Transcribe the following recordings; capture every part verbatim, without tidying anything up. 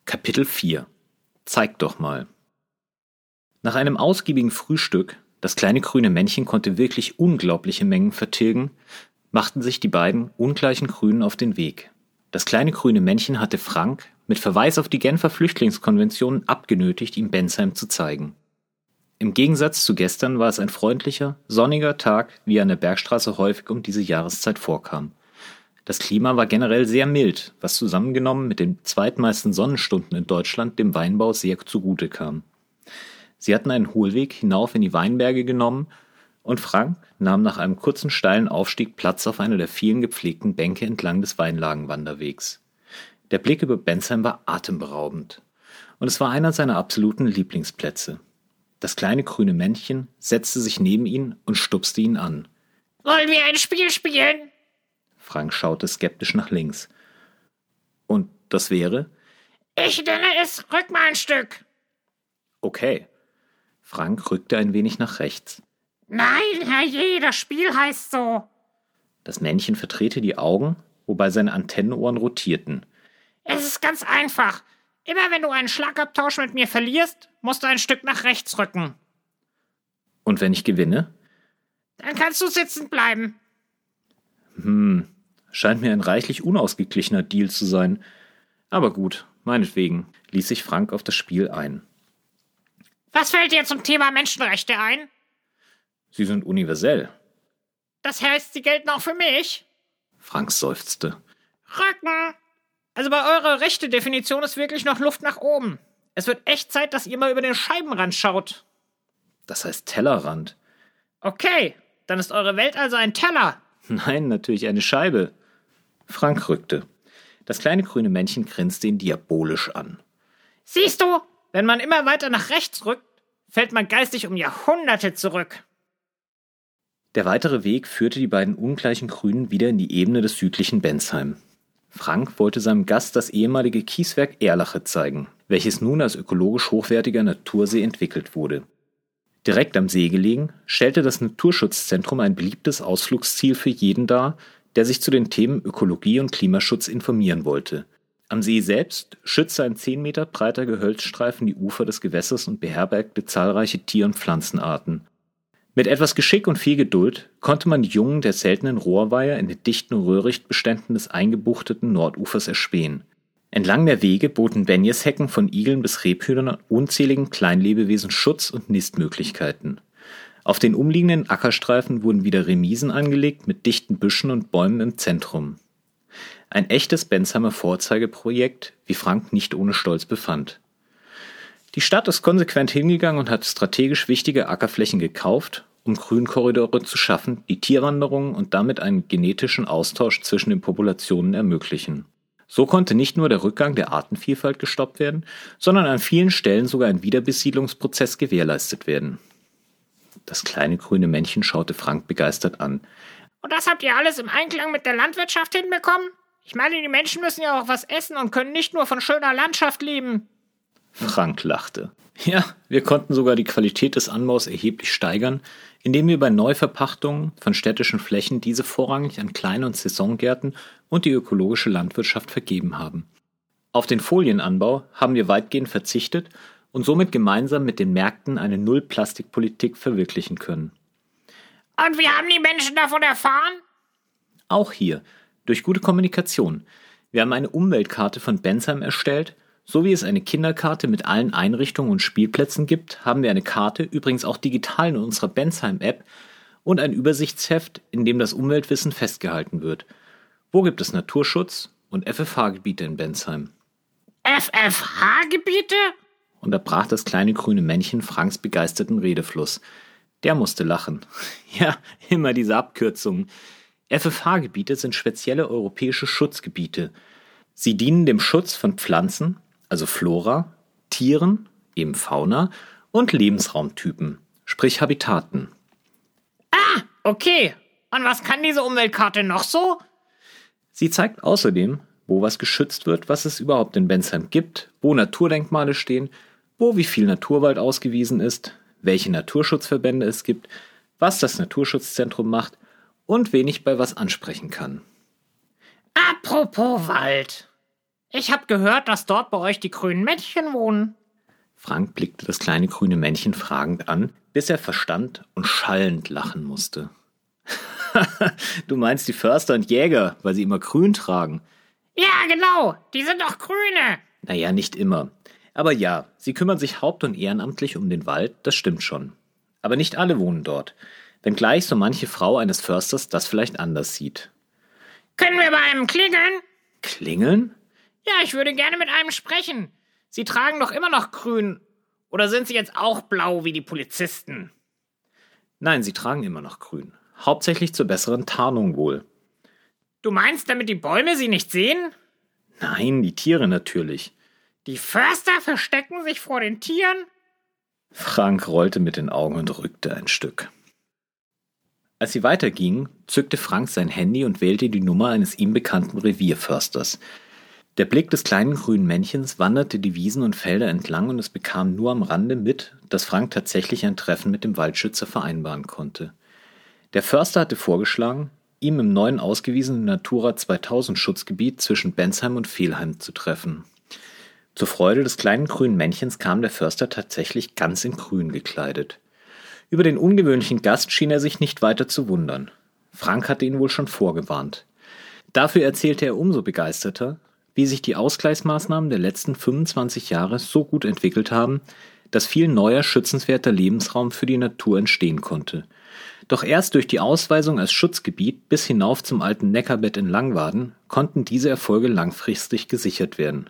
Kapitel vier. Zeig doch mal. Nach einem ausgiebigen Frühstück, das kleine grüne Männchen konnte wirklich unglaubliche Mengen vertilgen, machten sich die beiden ungleichen Grünen auf den Weg. Das kleine grüne Männchen hatte Frank mit Verweis auf die Genfer Flüchtlingskonvention abgenötigt, ihm Bensheim zu zeigen. Im Gegensatz zu gestern war es ein freundlicher, sonniger Tag, wie er an der Bergstraße häufig um diese Jahreszeit vorkam. Das Klima war generell sehr mild, was zusammengenommen mit den zweitmeisten Sonnenstunden in Deutschland dem Weinbau sehr zugute kam. Sie hatten einen Hohlweg hinauf in die Weinberge genommen und Frank nahm nach einem kurzen steilen Aufstieg Platz auf einer der vielen gepflegten Bänke entlang des Weinlagenwanderwegs. Der Blick über Bensheim war atemberaubend und es war einer seiner absoluten Lieblingsplätze. Das kleine grüne Männchen setzte sich neben ihn und stupste ihn an. Wollen wir ein Spiel spielen? Frank schaute skeptisch nach links. Und das wäre? Ich nenne es Rück mal ein Stück. Okay. Frank rückte ein wenig nach rechts. Nein, herrje, das Spiel heißt so. Das Männchen verdrehte die Augen, wobei seine Antennenohren rotierten. Es ist ganz einfach. Immer wenn du einen Schlagabtausch mit mir verlierst, musst du ein Stück nach rechts rücken. Und wenn ich gewinne? Dann kannst du sitzen bleiben. Hm, scheint mir ein reichlich unausgeglichener Deal zu sein. Aber gut, meinetwegen, ließ sich Frank auf das Spiel ein. Was fällt dir zum Thema Menschenrechte ein? Sie sind universell. Das heißt, sie gelten auch für mich? Frank seufzte. Rücken! Also bei eurer Rechte-Definition ist wirklich noch Luft nach oben. Es wird echt Zeit, dass ihr mal über den Scheibenrand schaut. Das heißt Tellerrand. Okay, dann ist eure Welt also ein Teller. Nein, natürlich eine Scheibe. Frank rückte. Das kleine grüne Männchen grinste ihn diabolisch an. Siehst du, wenn man immer weiter nach rechts rückt, fällt man geistig um Jahrhunderte zurück. Der weitere Weg führte die beiden ungleichen Grünen wieder in die Ebene des südlichen Bensheim. Frank wollte seinem Gast das ehemalige Kieswerk Erlache zeigen, welches nun als ökologisch hochwertiger Natursee entwickelt wurde. Direkt am See gelegen, stellte das Naturschutzzentrum ein beliebtes Ausflugsziel für jeden dar, der sich zu den Themen Ökologie und Klimaschutz informieren wollte. Am See selbst schützte ein zehn Meter breiter Gehölzstreifen die Ufer des Gewässers und beherbergte zahlreiche Tier- und Pflanzenarten. Mit etwas Geschick und viel Geduld konnte man die Jungen der seltenen Rohrweiher in den dichten Röhrichtbeständen des eingebuchteten Nordufers erspähen. Entlang der Wege boten Benjeshecken von Igeln bis Rebhühnern und unzähligen Kleinlebewesen Schutz und Nistmöglichkeiten. Auf den umliegenden Ackerstreifen wurden wieder Remisen angelegt mit dichten Büschen und Bäumen im Zentrum. Ein echtes Bensheimer Vorzeigeprojekt, wie Frank nicht ohne Stolz befand. Die Stadt ist konsequent hingegangen und hat strategisch wichtige Ackerflächen gekauft, um Grünkorridore zu schaffen, die Tierwanderungen und damit einen genetischen Austausch zwischen den Populationen ermöglichen. So konnte nicht nur der Rückgang der Artenvielfalt gestoppt werden, sondern an vielen Stellen sogar ein Wiederbesiedlungsprozess gewährleistet werden. Das kleine grüne Männchen schaute Frank begeistert an. Und das habt ihr alles im Einklang mit der Landwirtschaft hinbekommen? Ich meine, die Menschen müssen ja auch was essen und können nicht nur von schöner Landschaft leben. Frank lachte. Ja, wir konnten sogar die Qualität des Anbaus erheblich steigern, indem wir bei Neuverpachtungen von städtischen Flächen diese vorrangig an Klein- und Saisongärten und die ökologische Landwirtschaft vergeben haben. Auf den Folienanbau haben wir weitgehend verzichtet und somit gemeinsam mit den Märkten eine Null-Plastik-Politik verwirklichen können. Und wie haben die Menschen davon erfahren? Auch hier, durch gute Kommunikation. Wir haben eine Umweltkarte von Bensheim erstellt. So wie es eine Kinderkarte mit allen Einrichtungen und Spielplätzen gibt, haben wir eine Karte, übrigens auch digital in unserer Bensheim-App, und ein Übersichtsheft, in dem das Umweltwissen festgehalten wird. Wo gibt es Naturschutz und F F H-Gebiete in Bensheim? F F H-Gebiete? Unterbrach das kleine grüne Männchen Franks begeisterten Redefluss. Der musste lachen. Ja, immer diese Abkürzungen. F F H-Gebiete sind spezielle europäische Schutzgebiete. Sie dienen dem Schutz von Pflanzen, also Flora, Tieren, eben Fauna, und Lebensraumtypen, sprich Habitaten. Ah, okay. Und was kann diese Umweltkarte noch so? Sie zeigt außerdem, wo was geschützt wird, was es überhaupt in Bensheim gibt, wo Naturdenkmale stehen, wo wie viel Naturwald ausgewiesen ist, welche Naturschutzverbände es gibt, was das Naturschutzzentrum macht und wen ich bei was ansprechen kann. Apropos Wald. Ich habe gehört, dass dort bei euch die grünen Männchen wohnen. Frank blickte das kleine grüne Männchen fragend an, bis er verstand und schallend lachen musste. Du meinst die Förster und Jäger, weil sie immer grün tragen? Ja, genau, die sind doch Grüne. Naja, nicht immer. Aber ja, sie kümmern sich haupt- und ehrenamtlich um den Wald, das stimmt schon. Aber nicht alle wohnen dort, wenngleich so manche Frau eines Försters das vielleicht anders sieht. Können wir bei einem klingeln? Klingeln? Ja, ich würde gerne mit einem sprechen. Sie tragen doch immer noch grün. Oder sind sie jetzt auch blau wie die Polizisten? Nein, sie tragen immer noch grün. Hauptsächlich zur besseren Tarnung wohl. Du meinst, damit die Bäume sie nicht sehen? Nein, die Tiere natürlich. Die Förster verstecken sich vor den Tieren? Frank rollte mit den Augen und rückte ein Stück. Als sie weitergingen, zückte Frank sein Handy und wählte die Nummer eines ihm bekannten Revierförsters. Der Blick des kleinen grünen Männchens wanderte die Wiesen und Felder entlang und es bekam nur am Rande mit, dass Frank tatsächlich ein Treffen mit dem Waldschützer vereinbaren konnte. Der Förster hatte vorgeschlagen, ihm im neuen ausgewiesenen Natura zweitausend Schutzgebiet zwischen Bensheim und Velheim zu treffen. Zur Freude des kleinen grünen Männchens kam der Förster tatsächlich ganz in grün gekleidet. Über den ungewöhnlichen Gast schien er sich nicht weiter zu wundern. Frank hatte ihn wohl schon vorgewarnt. Dafür erzählte er umso begeisterter, wie sich die Ausgleichsmaßnahmen der letzten fünfundzwanzig Jahre so gut entwickelt haben, dass viel neuer, schützenswerter Lebensraum für die Natur entstehen konnte. Doch erst durch die Ausweisung als Schutzgebiet bis hinauf zum alten Neckarbett in Langwaden konnten diese Erfolge langfristig gesichert werden.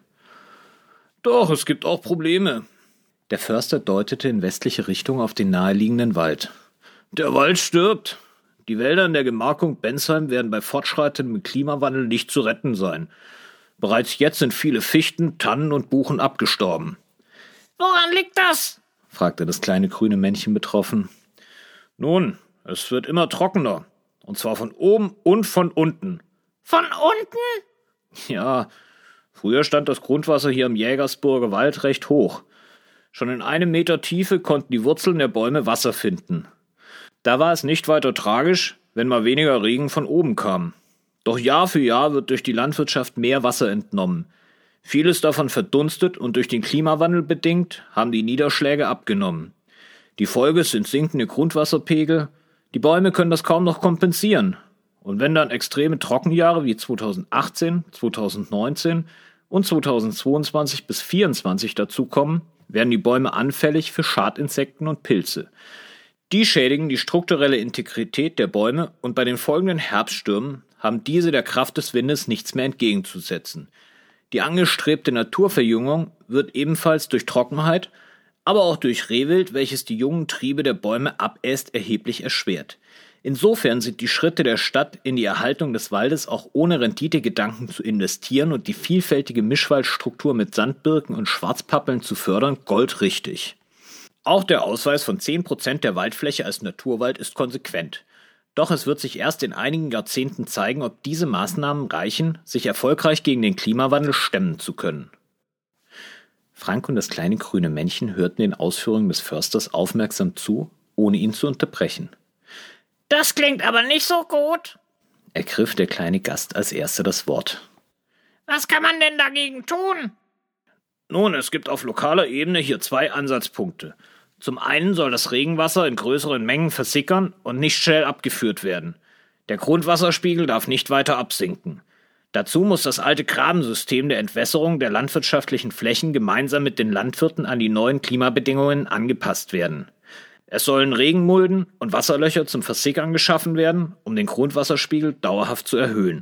Doch, es gibt auch Probleme. Der Förster deutete in westliche Richtung auf den naheliegenden Wald. Der Wald stirbt. Die Wälder in der Gemarkung Bensheim werden bei fortschreitendem Klimawandel nicht zu retten sein. Bereits jetzt sind viele Fichten, Tannen und Buchen abgestorben. Woran liegt das? Fragte das kleine grüne Männchen betroffen. Nun, es wird immer trockener. Und zwar von oben und von unten. Von unten? Ja, früher stand das Grundwasser hier im Jägersburger Wald recht hoch. Schon in einem Meter Tiefe konnten die Wurzeln der Bäume Wasser finden. Da war es nicht weiter tragisch, wenn mal weniger Regen von oben kam. Doch Jahr für Jahr wird durch die Landwirtschaft mehr Wasser entnommen. Vieles davon verdunstet und durch den Klimawandel bedingt haben die Niederschläge abgenommen. Die Folge sind sinkende Grundwasserpegel. Die Bäume können das kaum noch kompensieren. Und wenn dann extreme Trockenjahre wie zweitausendachtzehn, zweitausendneunzehn und zweitausendzweiundzwanzig bis zweitausendvierundzwanzig dazukommen, werden die Bäume anfällig für Schadinsekten und Pilze. Die schädigen die strukturelle Integrität der Bäume und bei den folgenden Herbststürmen haben diese der Kraft des Windes nichts mehr entgegenzusetzen. Die angestrebte Naturverjüngung wird ebenfalls durch Trockenheit, aber auch durch Rehwild, welches die jungen Triebe der Bäume abäst, erheblich erschwert. Insofern sind die Schritte der Stadt in die Erhaltung des Waldes auch ohne Renditegedanken zu investieren und die vielfältige Mischwaldstruktur mit Sandbirken und Schwarzpappeln zu fördern, goldrichtig. Auch der Ausweis von zehn Prozent der Waldfläche als Naturwald ist konsequent. Doch es wird sich erst in einigen Jahrzehnten zeigen, ob diese Maßnahmen reichen, sich erfolgreich gegen den Klimawandel stemmen zu können. Frank und das kleine grüne Männchen hörten den Ausführungen des Försters aufmerksam zu, ohne ihn zu unterbrechen. Das klingt aber nicht so gut, ergriff der kleine Gast als erster das Wort. Was kann man denn dagegen tun? Nun, es gibt auf lokaler Ebene hier zwei Ansatzpunkte. Zum einen soll das Regenwasser in größeren Mengen versickern und nicht schnell abgeführt werden. Der Grundwasserspiegel darf nicht weiter absinken. Dazu muss das alte Grabensystem der Entwässerung der landwirtschaftlichen Flächen gemeinsam mit den Landwirten an die neuen Klimabedingungen angepasst werden. Es sollen Regenmulden und Wasserlöcher zum Versickern geschaffen werden, um den Grundwasserspiegel dauerhaft zu erhöhen.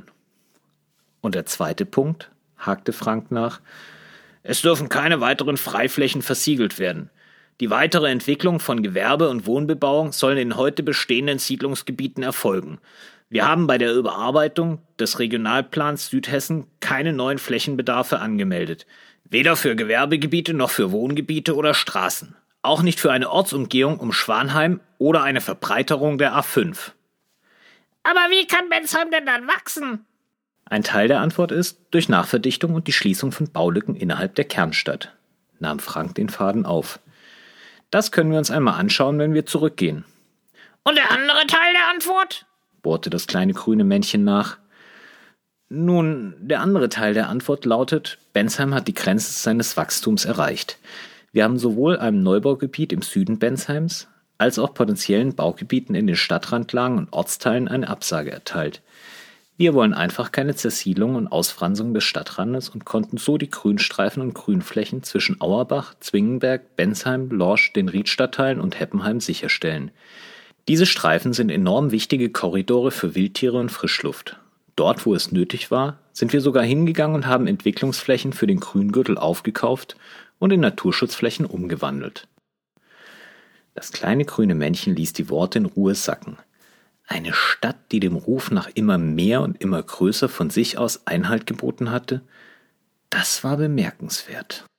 Und der zweite Punkt, hakte Frank nach, es dürfen keine weiteren Freiflächen versiegelt werden. Die weitere Entwicklung von Gewerbe- und Wohnbebauung soll in heute bestehenden Siedlungsgebieten erfolgen. Wir haben bei der Überarbeitung des Regionalplans Südhessen keine neuen Flächenbedarfe angemeldet. Weder für Gewerbegebiete noch für Wohngebiete oder Straßen. Auch nicht für eine Ortsumgehung um Schwanheim oder eine Verbreiterung der A fünf. Aber wie kann Bensheim denn dann wachsen? Ein Teil der Antwort ist durch Nachverdichtung und die Schließung von Baulücken innerhalb der Kernstadt, nahm Frank den Faden auf. Das können wir uns einmal anschauen, wenn wir zurückgehen. Und der andere Teil der Antwort? Bohrte das kleine grüne Männchen nach. Nun, der andere Teil der Antwort lautet, Bensheim hat die Grenze seines Wachstums erreicht. Wir haben sowohl einem Neubaugebiet im Süden Bensheims als auch potenziellen Baugebieten in den Stadtrandlagen und Ortsteilen eine Absage erteilt. Wir wollen einfach keine Zersiedlung und Ausfranzung des Stadtrandes und konnten so die Grünstreifen und Grünflächen zwischen Auerbach, Zwingenberg, Bensheim, Lorsch, den Riedstadtteilen und Heppenheim sicherstellen. Diese Streifen sind enorm wichtige Korridore für Wildtiere und Frischluft. Dort, wo es nötig war, sind wir sogar hingegangen und haben Entwicklungsflächen für den Grüngürtel aufgekauft und in Naturschutzflächen umgewandelt. Das kleine grüne Männchen ließ die Worte in Ruhe sacken. Eine Stadt, die dem Ruf nach immer mehr und immer größer von sich aus Einhalt geboten hatte, das war bemerkenswert.